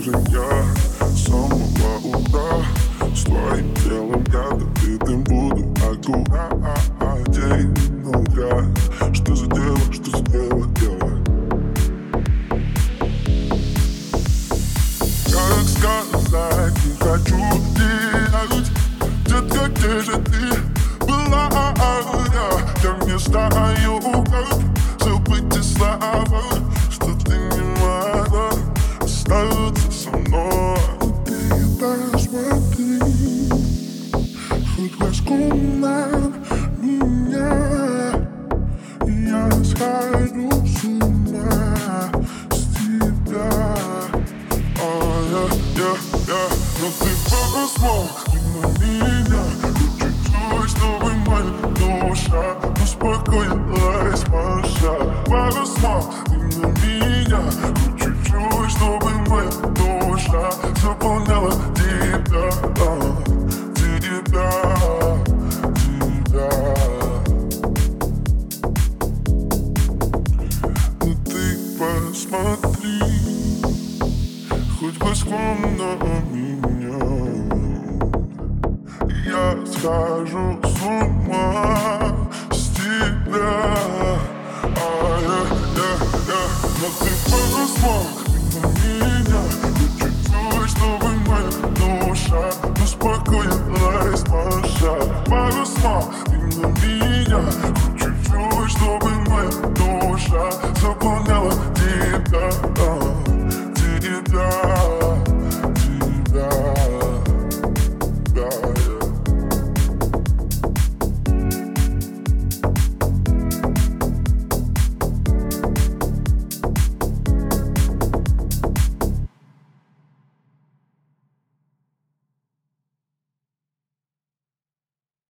же я с самого утра с твоим телом я допитым буду день нуля. Что за дело делает? Как сказать, не хочу терять. Детка, где же ты была? Я не знаю, как забыть те слова, что ты не могла остаться со мной. Ты посмотри, хоть глазком на меня, я схожу с ума с тебя. Но ты посмотри на меня, хоть чуть-чуть, чтобы моя душа успокоилась, пожалуйста. Посмотри на меня, хоть чуть-чуть, чтобы моя душа заполняла тебя, тебя. Но ты посмотри, хоть глазком на меня, я схожу с ума с тебя.